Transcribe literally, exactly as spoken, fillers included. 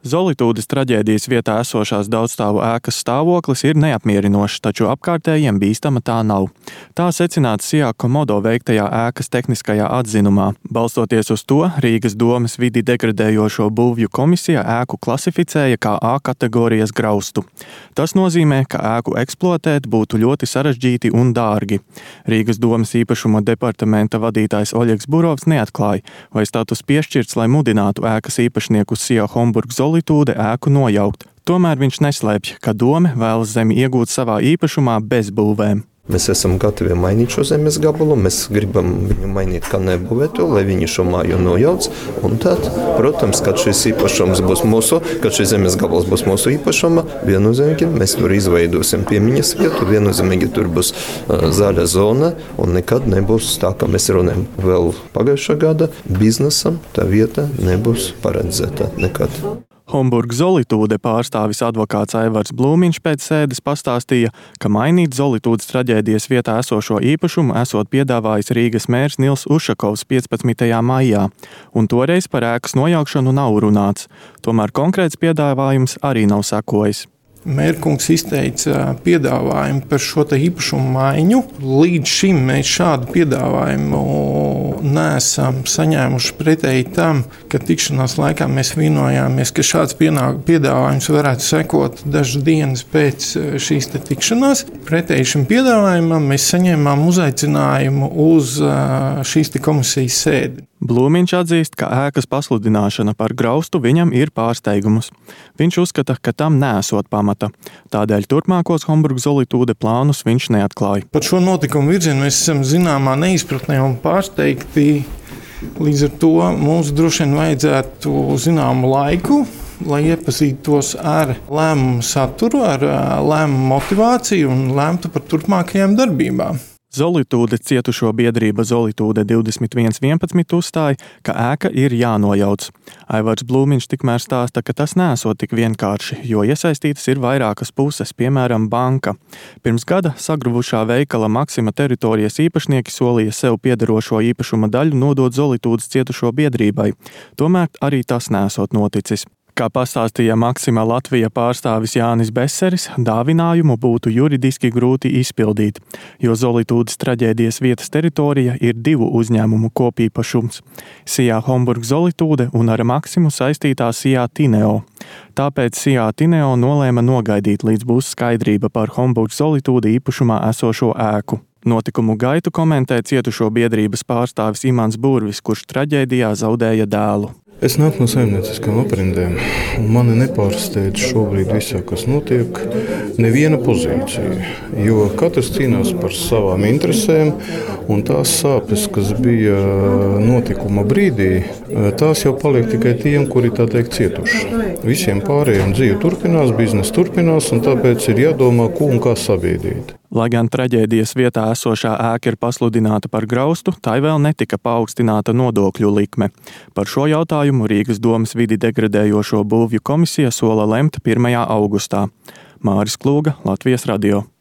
Zolitūdes traģēdijas vietā esošās daudzstāvu ēkas stāvoklis ir neapmierinošs, taču apkārtējiem bīstama tā nav. Tā secināts Sijā Komodo veiktajā ēkas tehniskajā atzinumā. Balstoties uz to, Rīgas domes vidi degradējošo būvju komisija ēku klasificēja kā A kategorijas graustu. Tas nozīmē, ka ēku eksploatēt būtu ļoti sarežģīti un dārgi. Rīgas domes īpašuma departamenta vadītājs Oļegs Burovs neatklāja, vai status piešķirts, lai mudinātu ēkas īpašniekus Sijā Homburg Zolitūde ēku nojaukt. Tomēr viņš neslēpj, ka dome vēlas zemi iegūt savā īpašumā bez būvēm. Mēs esam gatavi mainīt šo zemes gabalu, mēs gribam viņu mainīt kā nebūvētu, lai viņi šo māju nojauc. Un tad, protams, kad šis īpašums būs mūsu, kad šis zemes gabals būs mūsu īpašuma, viennozīmīgi mēs tur izveidosim piemiņas vietu, viennozīmīgi tur būs uh, zaļa zona un nekad nebūs tā, kā mēs runājam. Vēl pagājušā gada biznesam tā vieta nebūs paredzēta nekad. Homburg Zolitūde pārstāvis advokāts Aivars Blūmiņš pēc sēdes pastāstīja, ka mainīt Zolitūdes traģēdijas vietā esošo īpašumu esot piedāvājis Rīgas mērs Nils Ušakovs piecpadsmitajā maijā, un toreiz par ēkas nojaukšanu nav runāts. Tomēr konkrēts piedāvājums arī nav sakojis. Mērkungs izteica piedāvājumu par šo te īpašumu maiņu. Līdz šim mēs šādu piedāvājumu neesam saņēmuši pretēji tam, ka tikšanās laikā mēs vienojāmies, ka šāds piedāvājums varētu sekot dažas dienas pēc šīs te tikšanās. Pretēji šim piedāvājumam mēs saņēmām uzaicinājumu uz šīs te komisijas sēdi. Blūmiņš atzīst, ka ēkas pasludināšana par graustu viņam ir pārsteigums. Viņš uzskata, ka tam neesot pamata. Tādēļ turpmākos Homburg Zolitūde plānus viņš neatklāja. Par šo notikumu virzienu mēs esam zināmā neizpratnē un pārsteigti. Līdz ar to mums droši vien vajadzētu zināmu laiku, lai iepazītos ar lēmumu saturu, ar lēmumu motivāciju un lēmtu par turpmākajām darbībām. Zolitūde cietušo biedrība Zolitūde divdesmit viens vienpadsmit uzstāja, ka ēka ir jānojauc. Aivars Blūmiņš tikmēr stāsta, ka tas neesot tik vienkārši, jo iesaistītas ir vairākas puses, piemēram, banka. Pirms gada sagruvušā veikala Maksima teritorijas īpašnieki solīja sev piederošo īpašuma daļu nodot Zolitūdes cietušo biedrībai. Tomēr arī tas neesot noticis. Kā pastāstīja Maksima Latvija pārstāvis Jānis Beseris, dāvinājumu būtu juridiski grūti izpildīt, jo Zolitūdes traģēdijas vietas teritorija ir divu uzņēmumu kopīpašums – Sijā Homburg Zolitūde un ar Maksimu saistītā Sijā Tineo. Tāpēc Sijā Tineo nolēma nogaidīt, līdz būs skaidrība par Homburg Zolitūde īpašumā esošo ēku. Notikumu gaitu komentē cietušo biedrības pārstāvis Imants Burvis, kurš traģēdijā zaudēja dēlu. Es nāku no saimnieciskām aprindēm, un mani nepārsteidz šobrīd visā, kas notiek, neviena pozīcija, jo katrs cīnās par savām interesēm, un tās sāpes, kas bija notikuma brīdī, tās jau paliek tikai tiem, kuri tā teikt cietuši. Visiem pārējiem dzīve turpinās, biznesa turpinās, un tāpēc ir jādomā, ko un kā sabiedrīt. Lai gan traģēdijas vietā esošā ēka ir pasludināta par graustu, tai vēl netika paaugstināta nodokļu likme. Par šo jautājumu Rīgas domes vidi degradējošo būvju komisija sola lemt pirmajā augustā. Māris Klūga, Latvijas radio.